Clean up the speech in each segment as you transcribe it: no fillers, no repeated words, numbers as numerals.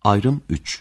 Ayrım 3.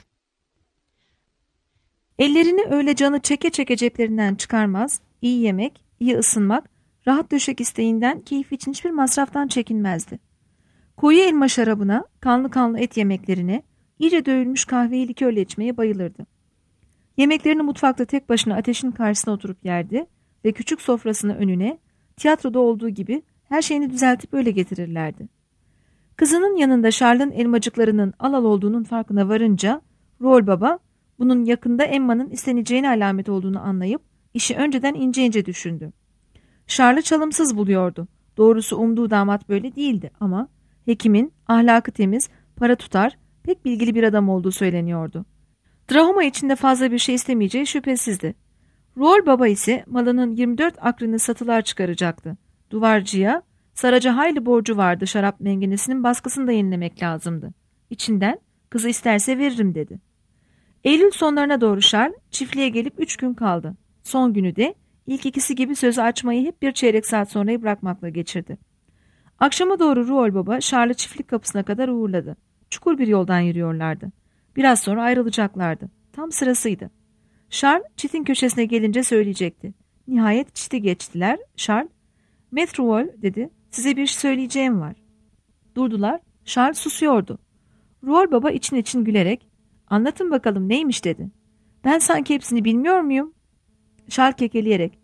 Ellerini öyle canı çeke çeke ceplerinden çıkarmaz, iyi yemek, iyi ısınmak, rahat döşek isteğinden keyif için hiçbir masraftan çekinmezdi. Koyu elma şarabına, kanlı kanlı et yemeklerine, iyice dövülmüş kahveyi likörle içmeye bayılırdı. Yemeklerini mutfakta tek başına ateşin karşısına oturup yerdi ve küçük sofrasını önüne, tiyatroda olduğu gibi her şeyini düzeltip öyle getirirlerdi. Kızının yanında Charles'ın elmacıklarının al olduğunun farkına varınca, Roald Baba, bunun yakında Emma'nın isteneceğine alamet olduğunu anlayıp işi önceden ince ince düşündü. Charles'ı çalımsız buluyordu. Doğrusu umduğu damat böyle değildi ama hekimin ahlakı temiz, para tutar, pek bilgili bir adam olduğu söyleniyordu. Drahoma içinde fazla bir şey istemeyeceği şüphesizdi. Roald Baba ise malının 24 akrını satılığa çıkaracaktı. Duvarcıya, Saraca hayli borcu vardı, şarap mengenesinin baskısını da yenilemek lazımdı. İçinden, kızı isterse veririm dedi. Eylül sonlarına doğru Charles çiftliğe gelip 3 gün kaldı. Son günü de ilk ikisi gibi sözü açmayı hep bir çeyrek saat sonrayı bırakmakla geçirdi. Akşama doğru Roald Baba Charles'ı çiftlik kapısına kadar uğurladı. Çukur bir yoldan yürüyorlardı. Biraz sonra ayrılacaklardı. Tam sırasıydı. Charles çitin köşesine gelince söyleyecekti. Nihayet çiti geçtiler. Charles, "Maître Roald," dedi, "size bir şey söyleyeceğim var." Durdular. Charles susuyordu. Roald Baba için için gülerek, "Anlatın bakalım neymiş," dedi. "Ben sanki hepsini bilmiyor muyum?" Charles kekeleyerek,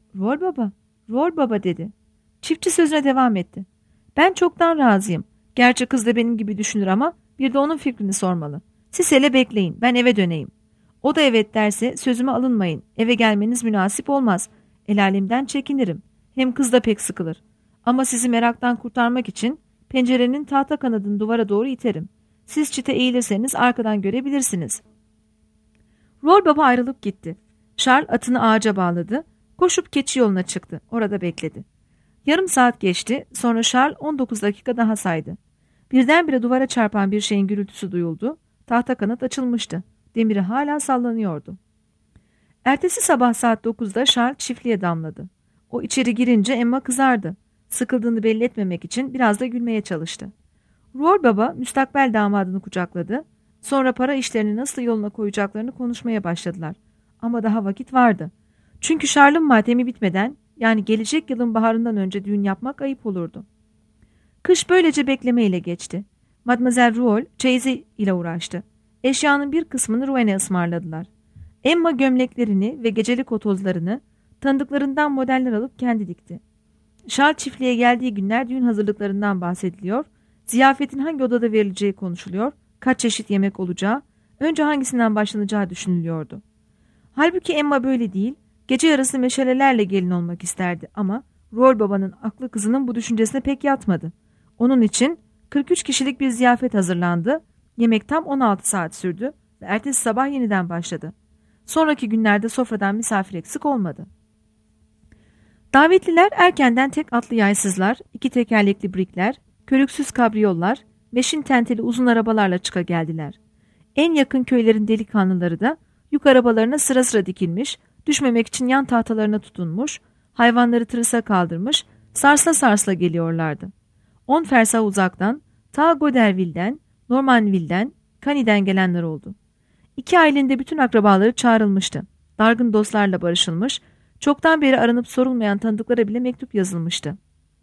Roald Baba," dedi. Çiftçi sözüne devam etti. "Ben çoktan razıyım. Gerçi kız da benim gibi düşünür ama bir de onun fikrini sormalı. Siz hele bekleyin, ben eve döneyim. O da evet derse sözüme alınmayın. Eve gelmeniz münasip olmaz. El alemden çekinirim. Hem kız da pek sıkılır. Ama sizi meraktan kurtarmak için pencerenin tahta kanadını duvara doğru iterim. Siz çite eğilirseniz arkadan görebilirsiniz." Roald Baba ayrılıp gitti. Charles atını ağaca bağladı. Koşup keçi yoluna çıktı. Orada bekledi. Yarım saat geçti. Sonra Charles 19 dakika daha saydı. Birdenbire duvara çarpan bir şeyin gürültüsü duyuldu. Tahta kanat açılmıştı. Demiri hala sallanıyordu. Ertesi sabah saat 9'da Charles çiftliğe damladı. O içeri girince Emma kızardı. Sıkıldığını belli etmemek için biraz da gülmeye çalıştı. Roald Baba müstakbel damadını kucakladı. Sonra para işlerini nasıl yoluna koyacaklarını konuşmaya başladılar. Ama daha vakit vardı. Çünkü Charles'ın matemi bitmeden, yani gelecek yılın baharından önce düğün yapmak ayıp olurdu. Kış böylece beklemeyle geçti. Mademoiselle Roald çeyizi ile uğraştı. Eşyanın bir kısmını Rouen'e ısmarladılar. Emma gömleklerini ve gecelik otozlarını tanıdıklarından modeller alıp kendi dikti. Charles çiftliğe geldiği günler düğün hazırlıklarından bahsediliyor, ziyafetin hangi odada verileceği konuşuluyor, kaç çeşit yemek olacağı, önce hangisinden başlanacağı düşünülüyordu. Halbuki Emma böyle değil, gece yarısı meşalelerle gelin olmak isterdi ama Roald Baba'nın aklı kızının bu düşüncesine pek yatmadı. Onun için 43 kişilik bir ziyafet hazırlandı, yemek tam 16 saat sürdü ve ertesi sabah yeniden başladı. Sonraki günlerde sofradan misafir eksik olmadı. Davetliler erkenden tek atlı yaysızlar, 2 tekerlekli brikler, körüksüz kabriyollar, meşin tenteli uzun arabalarla çıka geldiler. En yakın köylerin delikanlıları da yük arabalarına sıra sıra dikilmiş, düşmemek için yan tahtalarına tutunmuş, hayvanları tırısa kaldırmış, sarsla sarsla geliyorlardı. 10 fersah uzaktan, ta Goderville'den, Normanville'den, Cany'den gelenler oldu. 2 ailenin de bütün akrabaları çağrılmıştı. Dargın dostlarla barışılmış, çoktan beri aranıp sorulmayan tanıdıklara bile mektup yazılmıştı.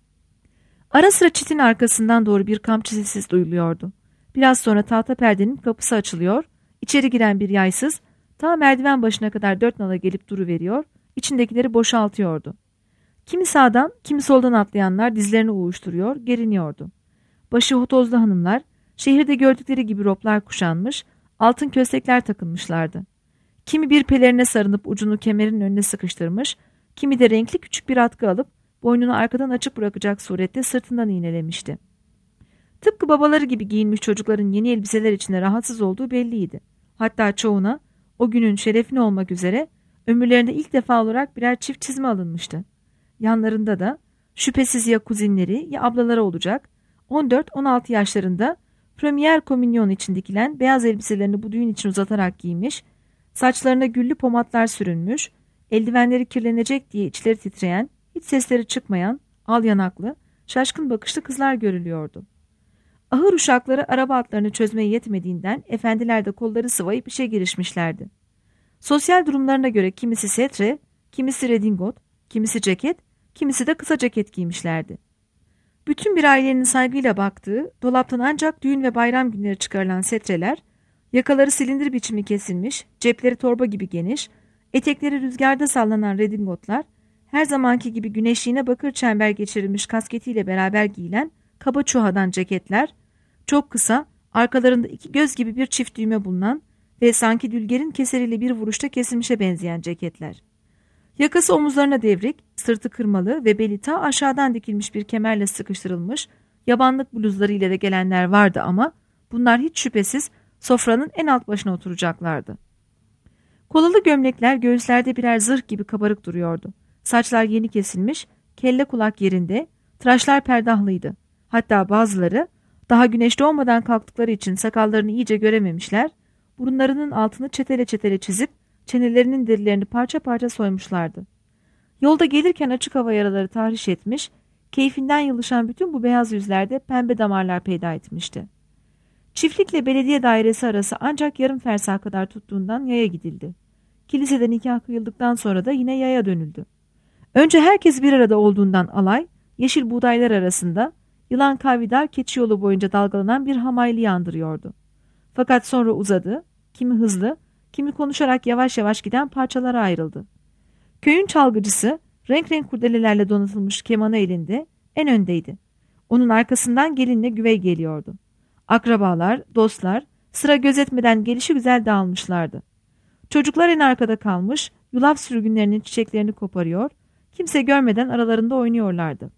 Ara sıra çitin arkasından doğru bir kamçı sesi duyuluyordu. Biraz sonra tahta perdenin kapısı açılıyor, içeri giren bir yaysız, ta merdiven başına kadar 4 nala gelip duruveriyor, içindekileri boşaltıyordu. Kimi sağdan, kimi soldan atlayanlar dizlerini uğuşturuyor, geriniyordu. Başı hotozlu hanımlar, şehirde gördükleri gibi roplar kuşanmış, altın köstekler takılmışlardı. Kimi bir pelerine sarınıp ucunu kemerin önüne sıkıştırmış, kimi de renkli küçük bir atkı alıp boynunu arkadan açık bırakacak surette sırtından iğnelemişti. Tıpkı babaları gibi giyinmiş çocukların yeni elbiseler içinde rahatsız olduğu belliydi. Hatta çoğuna o günün şerefine olmak üzere ömürlerinde ilk defa olarak birer çift çizme alınmıştı. Yanlarında da şüphesiz ya kuzinleri ya ablaları olacak 14-16 yaşlarında Premier Komünyon için dikilen beyaz elbiselerini bu düğün için uzatarak giymiş, saçlarına güllü pomatlar sürünmüş, eldivenleri kirlenecek diye içleri titreyen, hiç sesleri çıkmayan, al yanaklı, şaşkın bakışlı kızlar görülüyordu. Ahır uşakları araba atlarını çözmeye yetmediğinden efendiler de kolları sıvayıp işe girişmişlerdi. Sosyal durumlarına göre kimisi setre, kimisi redingot, kimisi ceket, kimisi de kısa ceket giymişlerdi. Bütün bir ailenin saygıyla baktığı, dolaptan ancak düğün ve bayram günleri çıkarılan setreler, yakaları silindir biçimi kesilmiş, cepleri torba gibi geniş, etekleri rüzgarda sallanan redingotlar, her zamanki gibi güneşliğine bakır çember geçirilmiş kasketiyle beraber giyilen kaba çuhadan ceketler, çok kısa, arkalarında iki göz gibi bir çift düğme bulunan ve sanki dülgerin keseriyle bir vuruşta kesilmişe benzeyen ceketler. Yakası omuzlarına devrik, sırtı kırmalı ve beli ta aşağıdan dikilmiş bir kemerle sıkıştırılmış yabanlık bluzları ile de gelenler vardı ama bunlar hiç şüphesiz sofranın en alt başına oturacaklardı. Kolalı gömlekler göğüslerde birer zırh gibi kabarık duruyordu. Saçlar yeni kesilmiş, kelle kulak yerinde, tıraşlar perdahlıydı. Hatta bazıları daha güneş doğmadan kalktıkları için sakallarını iyice görememişler, burunlarının altını çetele çetele çizip çenelerinin derilerini parça parça soymuşlardı. Yolda gelirken açık hava yaraları tahriş etmiş, keyfinden yılışan bütün bu beyaz yüzlerde pembe damarlar peyda etmişti. Çiftlikle belediye dairesi arası ancak yarım fersah kadar tuttuğundan yaya gidildi. Kilisede nikah kıyıldıktan sonra da yine yaya dönüldü. Önce herkes bir arada olduğundan alay, yeşil buğdaylar arasında yılan kavidar keçi yolu boyunca dalgalanan bir hamaylıyı andırıyordu. Fakat sonra uzadı, kimi hızlı, kimi konuşarak yavaş yavaş giden parçalara ayrıldı. Köyün çalgıcısı renk renk kurdelelerle donatılmış kemanı elinde en öndeydi. Onun arkasından gelinle güvey geliyordu. Akrabalar, dostlar sıra gözetmeden gelişigüzel dağılmışlardı. Çocuklar en arkada kalmış, yulaf sürgünlerinin çiçeklerini koparıyor, kimse görmeden aralarında oynuyorlardı.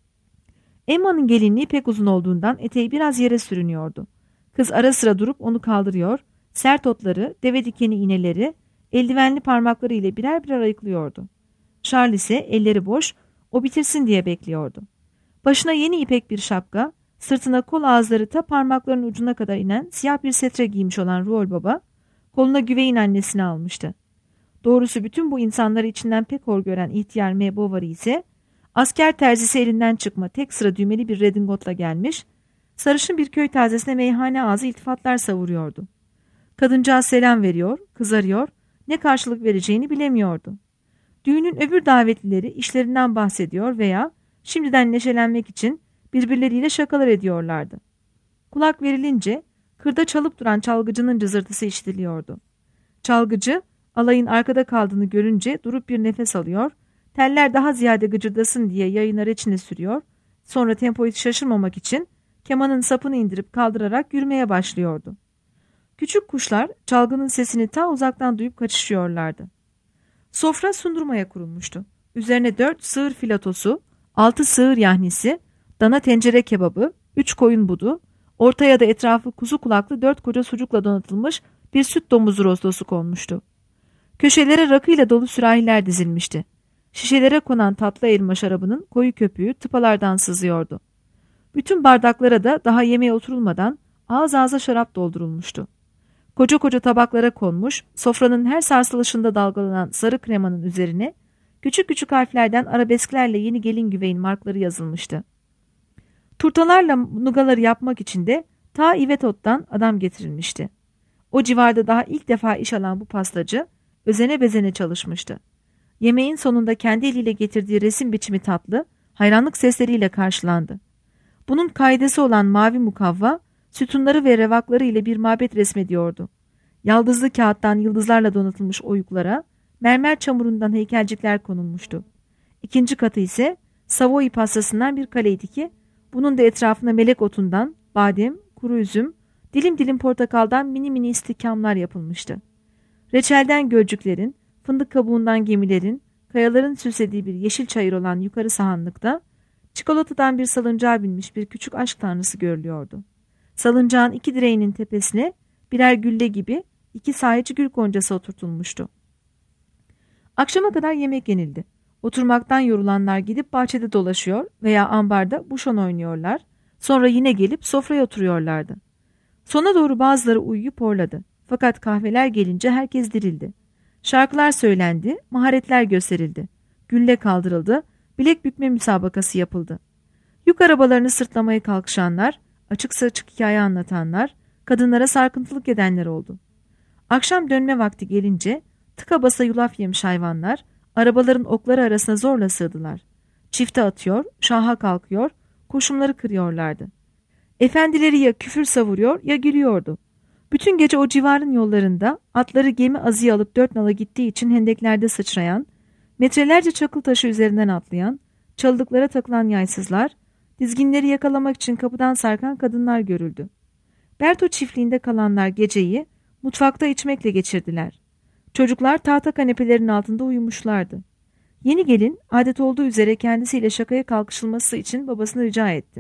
Emma'nın gelinliği pek uzun olduğundan eteği biraz yere sürünüyordu. Kız ara sıra durup onu kaldırıyor, sert otları, deve dikeni iğneleri, eldivenli parmakları ile birer birer ayıklıyordu. Charles ise elleri boş, o bitirsin diye bekliyordu. Başına yeni ipek bir şapka, sırtına kol ağızları ta parmaklarının ucuna kadar inen siyah bir setre giymiş olan Ruol Baba, koluna güveyin annesini almıştı. Doğrusu bütün bu insanları içinden pek hor gören ihtiyar M. Bovary ise, asker terzisi elinden çıkma tek sıra düğmeli bir redingotla gelmiş, sarışın bir köy tazesine meyhane ağzı iltifatlar savuruyordu. Kadıncağız selam veriyor, kızarıyor, ne karşılık vereceğini bilemiyordu. Düğünün öbür davetlileri işlerinden bahsediyor veya şimdiden neşelenmek için birbirleriyle şakalar ediyorlardı. Kulak verilince kırda çalıp duran çalgıcının cızırtısı işitiliyordu. Çalgıcı alayın arkada kaldığını görünce durup bir nefes alıyor, teller daha ziyade gıcırdasın diye yayına reçine sürüyor, sonra tempoyu şaşırmamak için kemanın sapını indirip kaldırarak yürümeye başlıyordu. Küçük kuşlar çalgının sesini ta uzaktan duyup kaçışıyorlardı. Sofra sundurmaya kurulmuştu. Üzerine 4 sığır filatosu, 6 sığır yahnisi, dana tencere kebabı, 3 koyun budu, ortaya da etrafı kuzu kulaklı 4 koca sucukla donatılmış bir süt domuzu rostosu konmuştu. Köşelere rakıyla dolu sürahiler dizilmişti. Şişelere konan tatlı elma şarabının koyu köpüğü tıpalardan sızıyordu. Bütün bardaklara da daha yemeğe oturulmadan ağız ağza şarap doldurulmuştu. Koca koca tabaklara konmuş, sofranın her sarsılışında dalgalanan sarı kremanın üzerine küçük küçük harflerden arabesklerle yeni gelin güveyin markları yazılmıştı. Turtalarla nugaları yapmak için de ta İvetot'tan adam getirilmişti. O civarda daha ilk defa iş alan bu pastacı özene bezene çalışmıştı. Yemeğin sonunda kendi eliyle getirdiği resim biçimi tatlı, hayranlık sesleriyle karşılandı. Bunun kaidesi olan mavi mukavva, sütunları ve revakları ile bir mabet resmediyordu. Yaldızlı kağıttan yıldızlarla donatılmış oyuklara, mermer çamurundan heykelcikler konulmuştu. İkinci katı ise Savoy pastasından bir kaleydi ki, bunun da etrafına melek otundan, badem, kuru üzüm, dilim dilim portakaldan mini mini istihkamlar yapılmıştı. Reçelden gölcüklerin, fındık kabuğundan gemilerin, kayaların süslediği bir yeşil çayır olan yukarı sahanlıkta, çikolatadan bir salıncağa binmiş bir küçük aşk tanrısı görülüyordu. Salıncağın iki direğinin tepesine birer gülle gibi 2 sahici gül goncası oturtulmuştu. Akşama kadar yemek yenildi. Oturmaktan yorulanlar gidip bahçede dolaşıyor veya ambarda buşon oynuyorlar. Sonra yine gelip sofraya oturuyorlardı. Sona doğru bazıları uyuyup horladı. Fakat kahveler gelince herkes dirildi. Şarkılar söylendi, maharetler gösterildi. Gülle kaldırıldı, bilek bükme müsabakası yapıldı. Yük arabalarını sırtlamaya kalkışanlar, açık saçık hikaye anlatanlar, kadınlara sarkıntılık edenler oldu. Akşam dönme vakti gelince tıka basa yulaf yemiş hayvanlar arabaların okları arasına zorla sığdılar. Çifte atıyor, şaha kalkıyor, koşumları kırıyorlardı. Efendileri ya küfür savuruyor ya gülüyordu. Bütün gece o civarın yollarında atları gemi azıya alıp 4 nala gittiği için hendeklerde sıçrayan, metrelerce çakıl taşı üzerinden atlayan, çalılıklara takılan yaysızlar, dizginleri yakalamak için kapıdan sarkan kadınlar görüldü. Berto çiftliğinde kalanlar geceyi mutfakta içmekle geçirdiler. Çocuklar tahta kanepelerin altında uyumuşlardı. Yeni gelin adet olduğu üzere kendisiyle şakaya kalkışılması için babasını rica etti.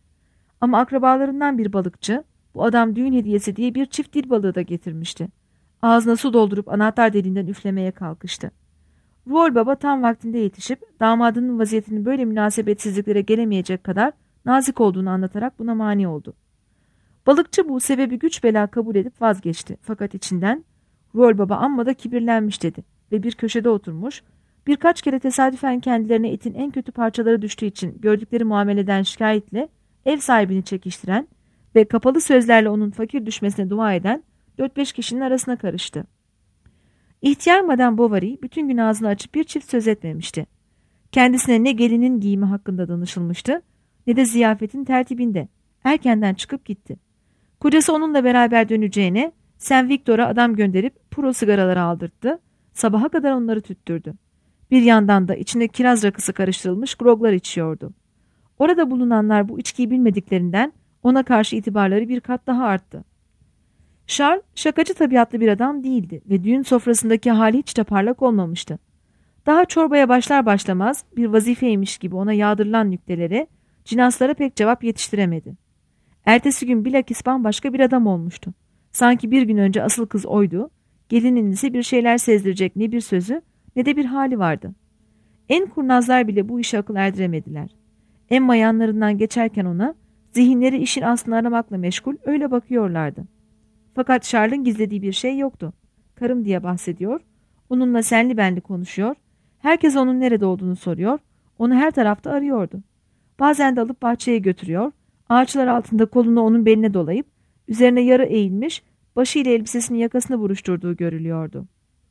Ama akrabalarından bir balıkçı, bu adam düğün hediyesi diye bir çift dil balığı da getirmişti. Ağzına su doldurup anahtar deliğinden üflemeye kalkıştı. Ruol Baba tam vaktinde yetişip damadının vaziyetinin böyle münasebetsizliklere gelemeyecek kadar nazik olduğunu anlatarak buna mani oldu. Balıkçı bu sebebi güç bela kabul edip vazgeçti. Fakat içinden Ruol Baba amma da kibirlenmiş dedi ve bir köşede oturmuş, birkaç kere tesadüfen kendilerine etin en kötü parçaları düştüğü için gördükleri muameleden şikayetle ev sahibini çekiştiren ve kapalı sözlerle onun fakir düşmesine dua eden 4-5 kişinin arasına karıştı. İhtiyar Madame Bovary bütün gün ağzını açıp bir çift söz etmemişti. Kendisine ne gelinin giyimi hakkında danışılmıştı ne de ziyafetin tertibinde. Erkenden çıkıp gitti. Kocası onunla beraber döneceğine Saint Victor'a adam gönderip puro sigaraları aldırttı. Sabaha kadar onları tüttürdü. Bir yandan da içine kiraz rakısı karıştırılmış groglar içiyordu. Orada bulunanlar bu içkiyi bilmediklerinden ona karşı itibarları bir kat daha arttı. Charles şakacı tabiatlı bir adam değildi ve düğün sofrasındaki hali hiç de parlak olmamıştı. Daha çorbaya başlar başlamaz bir vazifeymiş gibi ona yağdırılan nüktelere, cinaslara pek cevap yetiştiremedi. Ertesi gün bilakis bambaşka bir adam olmuştu. Sanki bir gün önce asıl kız oydu, gelinin ise bir şeyler sezdirecek ne bir sözü ne de bir hali vardı. En kurnazlar bile bu işe akıl erdiremediler. Emma yanlarından geçerken ona, zihinleri işin aslını aramakla meşgul öyle bakıyorlardı. Fakat Charles'ın gizlediği bir şey yoktu. Karım diye bahsediyor, onunla senli benli konuşuyor, herkes onun nerede olduğunu soruyor, onu her tarafta arıyordu. Bazen de alıp bahçeye götürüyor, ağaçlar altında kolunu onun beline dolayıp, üzerine yarı eğilmiş, başıyla elbisesinin yakasını buruşturduğu görülüyordu.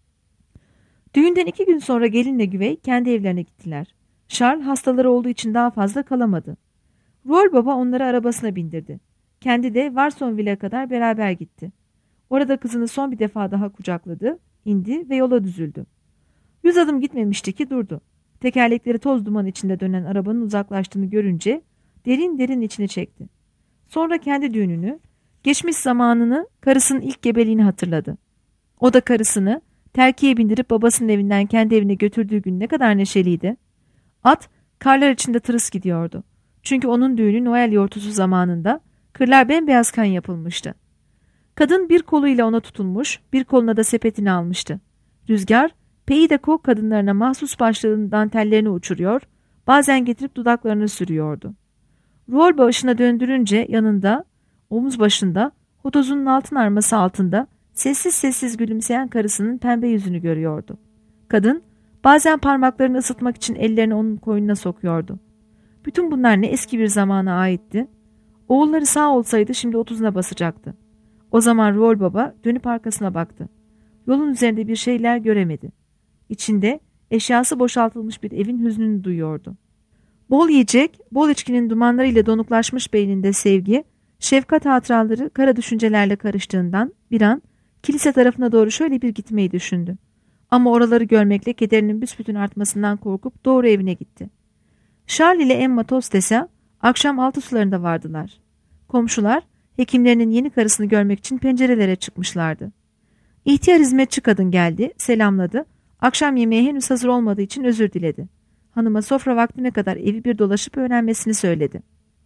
Düğünden 2 gün sonra gelinle güvey kendi evlerine gittiler. Charles hastaları olduğu için daha fazla kalamadı. Ruol Baba onları arabasına bindirdi. Kendi de Varsonville'e kadar beraber gitti. Orada kızını son bir defa daha kucakladı, indi ve yola düzüldü. 100 adım gitmemişti ki durdu. Tekerlekleri toz duman içinde dönen arabanın uzaklaştığını görünce derin derin içini çekti. Sonra kendi düğününü, geçmiş zamanını, karısının ilk gebeliğini hatırladı. O da karısını terkiye bindirip babasının evinden kendi evine götürdüğü gün ne kadar neşeliydi. At karlar içinde tırıs gidiyordu. Çünkü onun düğünü Noel yortusu zamanında kırlar bembeyaz kan yapılmıştı. Kadın bir koluyla ona tutunmuş, bir koluna da sepetini almıştı. Rüzgar, Pays de Coq kadınlarına mahsus başlığının dantellerini uçuruyor, bazen getirip dudaklarını sürüyordu. Ruol başına döndürünce yanında, omuz başında, hotozunun altın arması altında sessiz sessiz gülümseyen karısının pembe yüzünü görüyordu. Kadın, bazen parmaklarını ısıtmak için ellerini onun koynuna sokuyordu. Bütün bunlar ne eski bir zamana aitti. Oğulları sağ olsaydı şimdi 30'una basacaktı. O zaman Ruol Baba dönüp arkasına baktı. Yolun üzerinde bir şeyler göremedi. İçinde eşyası boşaltılmış bir evin hüznünü duyuyordu. Bol yiyecek, bol içkinin dumanlarıyla donuklaşmış beyninde sevgi, şefkat hatıraları kara düşüncelerle karıştığından bir an kilise tarafına doğru şöyle bir gitmeyi düşündü. Ama oraları görmekle kederinin büsbütün artmasından korkup doğru evine gitti. Charles ile Emma Tostes'e akşam 6 sularında vardılar. Komşular hekimlerinin yeni karısını görmek için pencerelere çıkmışlardı. İhtiyar hizmetçi kadın geldi, selamladı. Akşam yemeği henüz hazır olmadığı için özür diledi. Hanıma sofra vaktine kadar evi bir dolaşıp öğrenmesini söyledi.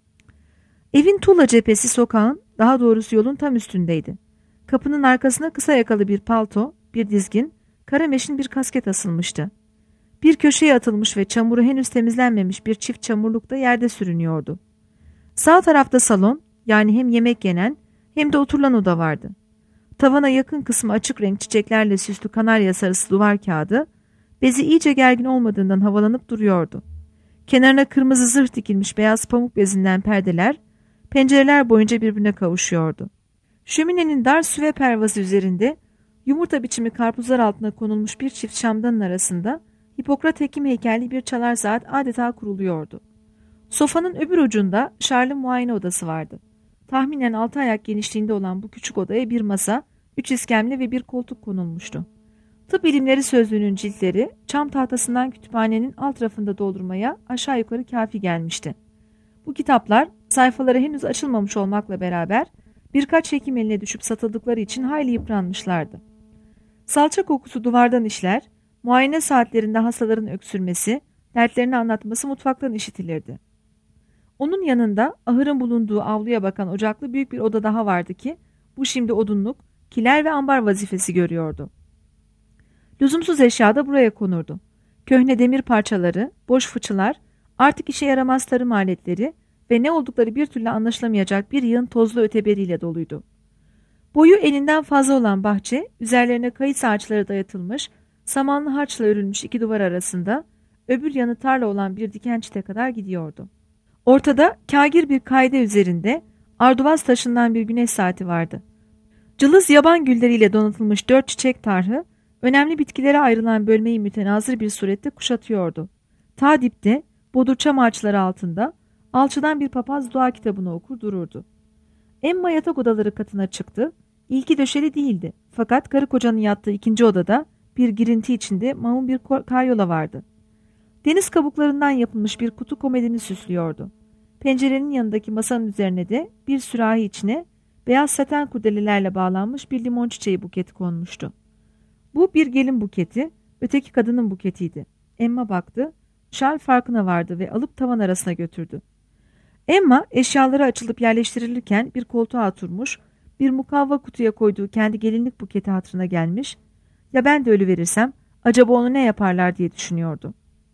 Evin tuğla cephesi sokağın, daha doğrusu yolun tam üstündeydi. Kapının arkasına kısa yakalı bir palto, bir dizgin, kara meşin bir kasket asılmıştı. Bir köşeye atılmış ve çamuru henüz temizlenmemiş bir çift çamurluk da yerde sürünüyordu. Sağ tarafta salon, yani hem yemek yenen hem de oturulan oda vardı. Tavana yakın kısmı açık renk çiçeklerle süslü kanarya sarısı duvar kağıdı, bezi iyice gergin olmadığından havalanıp duruyordu. Kenarına kırmızı zırh dikilmiş beyaz pamuk bezinden perdeler, pencereler boyunca birbirine kavuşuyordu. Şöminenin dar süve pervası üzerinde yumurta biçimi karpuzlar altına konulmuş bir çift şamdanın arasında Hipokrat hekim heykelli bir çalar saat adeta kuruluyordu. Sofanın öbür ucunda Charles'ın muayene odası vardı. Tahminen 6 ayak genişliğinde olan bu küçük odaya bir masa, 3 iskemle ve bir koltuk konulmuştu. Tıp ilimleri sözlüğünün ciltleri çam tahtasından kütüphanenin alt rafında doldurmaya aşağı yukarı kafi gelmişti. Bu kitaplar sayfaları henüz açılmamış olmakla beraber birkaç hekim eline düşüp satıldıkları için hayli yıpranmışlardı. Salça kokusu duvardan işler, muayene saatlerinde hastaların öksürmesi, dertlerini anlatması mutfaktan işitilirdi. Onun yanında ahırın bulunduğu avluya bakan ocaklı büyük bir oda daha vardı ki bu şimdi odunluk, kiler ve ambar vazifesi görüyordu. Lüzumsuz eşya da buraya konurdu. Köhne demir parçaları, boş fıçılar, artık işe yaramaz tarım aletleri ve ne oldukları bir türlü anlaşılamayacak bir yığın tozlu öteberiyle doluydu. Boyu elinden fazla olan bahçe, üzerlerine kayısı ağaçları dayatılmış, samanlı harçla örülmüş iki duvar arasında, öbür yanı tarla olan bir dikençite kadar gidiyordu. Ortada kâgir bir kaide üzerinde arduvaz taşından bir güneş saati vardı. Cılız yaban gülleriyle donatılmış 4 çiçek tarhı, önemli bitkilere ayrılan bölmeyi mütenazır bir surette kuşatıyordu. Ta dipte, bodur çam ağaçları altında, alçıdan bir papaz dua kitabını okur dururdu. Emma yatak odaları katına çıktı. İlki döşeli değildi. Fakat karı kocanın yattığı ikinci odada bir girinti içinde mamun bir karyola vardı. Deniz kabuklarından yapılmış bir kutu komedini süslüyordu. Pencerenin yanındaki masanın üzerine de bir sürahi içine beyaz saten kurdelelerle bağlanmış bir limon çiçeği buketi konmuştu. Bu bir gelin buketi, öteki kadının buketiydi. Emma baktı, Charles farkına vardı ve alıp tavan arasına götürdü. Emma eşyaları açılıp yerleştirilirken bir koltuğa oturmuş, bir mukavva kutuya koyduğu kendi gelinlik buketi hatırına gelmiş, ya ben de ölüverirsem acaba onu ne yaparlar diye düşünüyordu.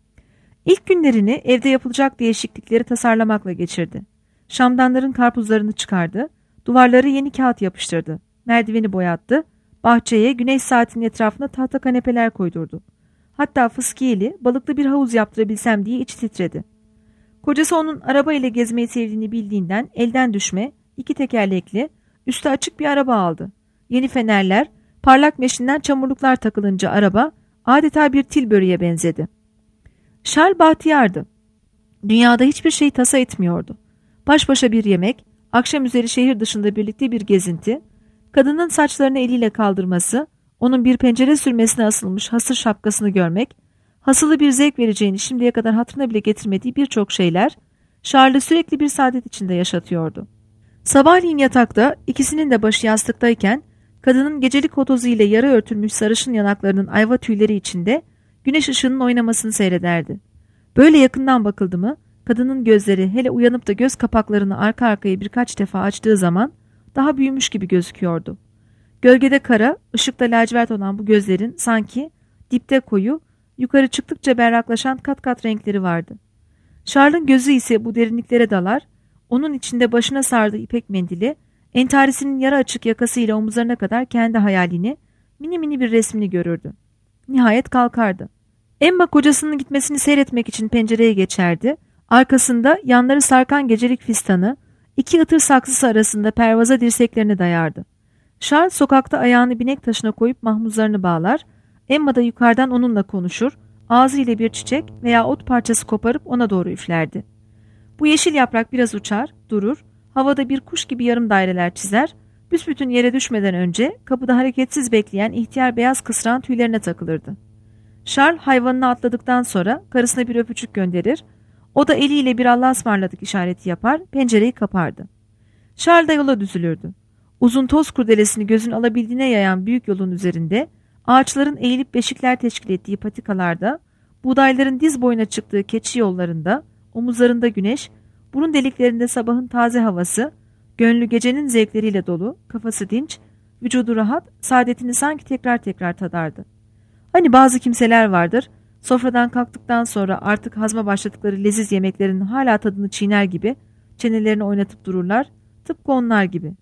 İlk günlerini evde yapılacak değişiklikleri tasarlamakla geçirdi. Şamdanların karpuzlarını çıkardı, duvarları yeni kağıt yapıştırdı, merdiveni boyattı, bahçeye güneş saatinin etrafına tahta kanepeler koydurdu. Hatta fıskiyeli, balıklı bir havuz yaptırabilsem diye içi titredi. Kocası onun araba ile gezmeyi sevdiğini bildiğinden elden düşme, 2 tekerlekli, üstü açık bir araba aldı. Yeni fenerler, parlak meşinden çamurluklar takılınca araba adeta bir til böreğe benzedi. Charles bahtiyardı. Dünyada hiçbir şey tasa etmiyordu. Baş başa bir yemek, akşam üzeri şehir dışında birlikte bir gezinti, kadının saçlarını eliyle kaldırması, onun bir pencere sürmesine asılmış hasır şapkasını görmek, hasılı bir zevk vereceğini şimdiye kadar hatırına bile getirmediği birçok şeyler, Charles'ı sürekli bir saadet içinde yaşatıyordu. Sabahleyin yatakta, ikisinin de başı yastıktayken, kadının gecelik hotozu ile yarı örtülmüş sarışın yanaklarının ayva tüyleri içinde güneş ışığının oynamasını seyrederdi. Böyle yakından bakıldı mı, kadının gözleri hele uyanıp da göz kapaklarını arka arkaya birkaç defa açtığı zaman daha büyümüş gibi gözüküyordu. Gölgede kara, ışıkta lacivert olan bu gözlerin sanki dipte koyu, yukarı çıktıkça berraklaşan kat kat renkleri vardı. Charles'ın gözü ise bu derinliklere dalar, onun içinde başına sardığı ipek mendili, entarisinin yarı açık yakasıyla omuzlarına kadar kendi hayalini, mini mini bir resmini görürdü. Nihayet kalkardı. Emma kocasının gitmesini seyretmek için pencereye geçerdi. Arkasında yanları sarkan gecelik fistanı, 2 ıtır saksısı arasında pervaza dirseklerini dayardı. Charles sokakta ayağını binek taşına koyup mahmuzlarını bağlar, Emma da yukarıdan onunla konuşur, ağzıyla bir çiçek veya ot parçası koparıp ona doğru üflerdi. Bu yeşil yaprak biraz uçar, durur, havada bir kuş gibi yarım daireler çizer, büsbütün yere düşmeden önce kapıda hareketsiz bekleyen ihtiyar beyaz kısrağın tüylerine takılırdı. Charles hayvanını atladıktan sonra karısına bir öpücük gönderir, o da eliyle bir Allah'a ısmarladık işareti yapar, pencereyi kapardı. Charles da yola düzülürdü. Uzun toz kurdelesini gözün alabildiğine yayan büyük yolun üzerinde, ağaçların eğilip beşikler teşkil ettiği patikalarda, buğdayların diz boyuna çıktığı keçi yollarında, omuzlarında güneş, burun deliklerinde sabahın taze havası, gönlü gecenin zevkleriyle dolu, kafası dinç, vücudu rahat, saadetini sanki tekrar tekrar tadardı. Hani bazı kimseler vardır, sofradan kalktıktan sonra artık hazma başladıkları leziz yemeklerin hala tadını çiğner gibi, çenelerini oynatıp dururlar, tıpkı onlar gibi.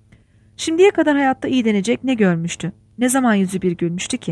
Şimdiye kadar hayatta iyi denecek ne görmüştü? Ne zaman yüzü bir gülmüştü ki?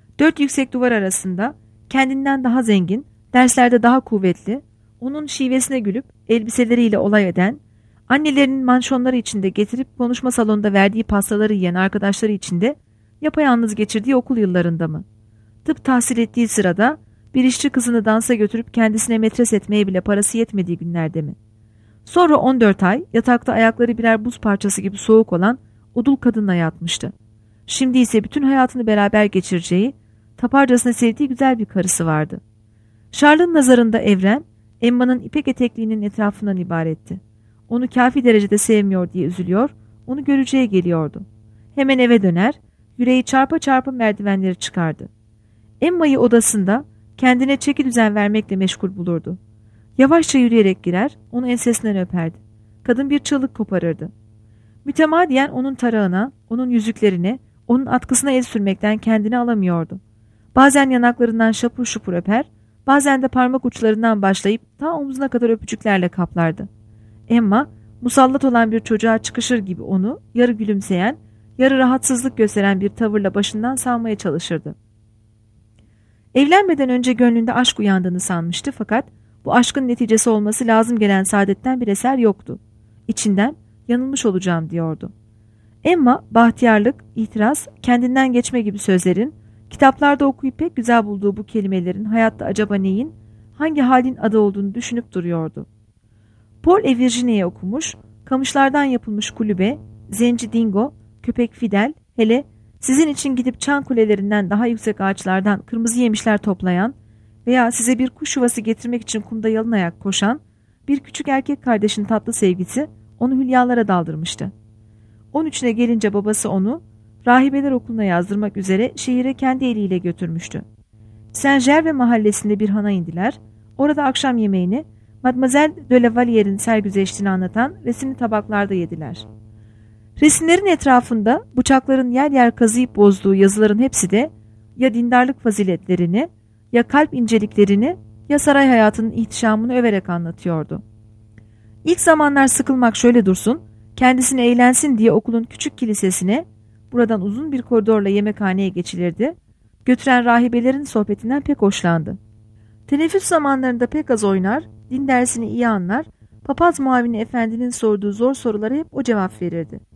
4 yüksek duvar arasında, kendinden daha zengin, derslerde daha kuvvetli, onun şivesine gülüp elbiseleriyle olay eden, Annelerinin manşonları içinde getirip konuşma salonunda verdiği pastaları yiyen arkadaşları içinde yapayalnız geçirdiği okul yıllarında mı? Tıp tahsil ettiği sırada bir işçi kızını dansa götürüp kendisine metres etmeye bile parası yetmediği günlerde mi? Sonra 14 ay yatakta ayakları birer buz parçası gibi soğuk olan odul kadınla yatmıştı. Şimdi ise bütün hayatını beraber geçireceği, taparcasına sevdiği güzel bir karısı vardı. Charles'ın nazarında evren, Emma'nın ipek etekliğinin etrafından ibaretti. Onu kafi derecede sevmiyor diye üzülüyor, onu göreceğe geliyordu. Hemen eve döner, yüreği çarpa çarpa merdivenleri çıkardı. Emma'yı odasında kendine çeki düzen vermekle meşgul bulurdu. Yavaşça yürüyerek girer, onu ensesinden öperdi. Kadın bir çığlık koparırdı. Mütemadiyen onun tarağına, onun yüzüklerine, onun atkısına el sürmekten kendini alamıyordu. Bazen yanaklarından şapur şupur öper, bazen de parmak uçlarından başlayıp ta omzuna kadar öpücüklerle kaplardı. Emma, musallat olan bir çocuğa çıkışır gibi onu yarı gülümseyen, yarı rahatsızlık gösteren bir tavırla başından savmaya çalışırdı. Evlenmeden önce gönlünde aşk uyandığını sanmıştı fakat bu aşkın neticesi olması lazım gelen saadetten bir eser yoktu. İçinden yanılmış olacağım diyordu. Emma, bahtiyarlık, itiraz, kendinden geçme gibi sözlerin, kitaplarda okuyup pek güzel bulduğu bu kelimelerin hayatta acaba neyin, hangi halin adı olduğunu düşünüp duruyordu. Paul et Virginie'yi okumuş, kamışlardan yapılmış kulübe, zenci dingo, köpek Fidel, hele sizin için gidip çan kulelerinden daha yüksek ağaçlardan kırmızı yemişler toplayan veya size bir kuş yuvası getirmek için kumda yalın ayak koşan bir küçük erkek kardeşin tatlı sevgisi onu hülyalara daldırmıştı. 13'üne gelince babası onu rahibeler okuluna yazdırmak üzere şehire kendi eliyle götürmüştü. Saint-Gervais mahallesinde bir hana indiler. Orada akşam yemeğini Mademoiselle de Lavaliere'in sergüzeştiğini anlatan resimli tabaklarda yediler. Resimlerin etrafında bıçakların yer yer kazıyıp bozduğu yazıların hepsi de ya dindarlık faziletlerini, ya kalp inceliklerini, ya saray hayatının ihtişamını överek anlatıyordu. İlk zamanlar sıkılmak şöyle dursun, kendisini eğlensin diye okulun küçük kilisesine, buradan uzun bir koridorla yemekhaneye geçilirdi, götüren rahibelerin sohbetinden pek hoşlandı. Teneffüs zamanlarında pek az oynar, din dersini iyi anlar, papaz muavini efendinin sorduğu zor sorulara hep o cevap verirdi.